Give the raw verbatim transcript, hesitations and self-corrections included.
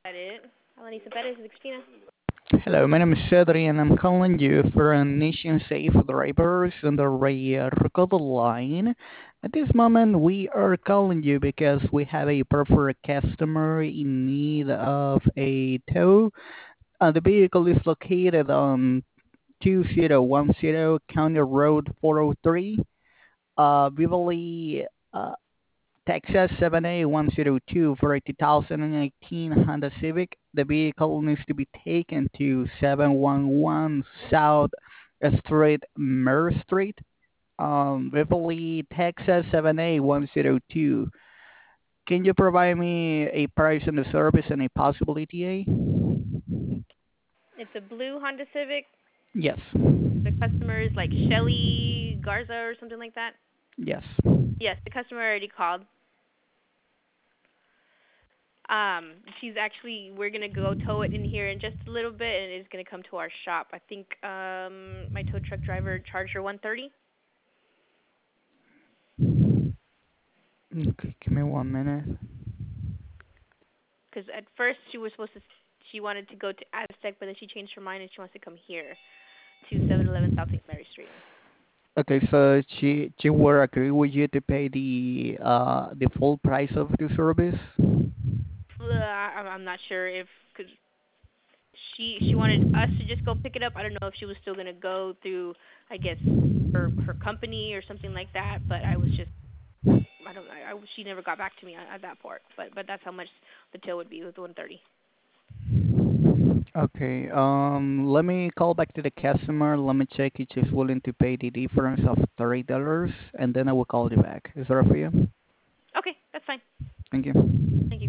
it. Alanisa Perez, this is Christina. Hello, my name is Cedri, and I'm calling you for a Nation Safe Drivers on the uh, record line. At this moment, we are calling you because we have a perfect customer in need of a tow. Uh, the vehicle is located on two zero one zero County Road four oh three, uh, Beverly, uh, Texas seven A one zero two for a two thousand eighteen Honda Civic. The vehicle needs to be taken to seven one one South Street, Mer Street, um, Beverly, Texas seven A one zero two. Can you provide me a price on the service and a possible E T A? It's a blue Honda Civic. Yes. The customer is like Shelly Garza or something like that. Yes. Yes, the customer already called. Um, she's actually we're gonna go tow it in here in just a little bit, and it's gonna come to our shop. I think um my tow truck driver charged her one thirty. Okay, give me one minute. Because at first she was supposed to, she wanted to go to Aztec, but then she changed her mind and she wants to come here to seven eleven South Saint Mary Street. Okay, so she she will agree with you to pay the uh the full price of the service? Uh, I- I'm not sure if cause she she wanted us to just go pick it up. I don't know if she was still gonna go through, I guess, her her company or something like that. But I was just I don't know. I, I she never got back to me at, at that part. But but that's how much the tow would be with one thirty. Okay, um, let me call back to the customer. Let me check if she's willing to pay the difference of thirty dollars, and then I will call you back. Is that right for you? Okay, that's fine. Thank you. Thank you.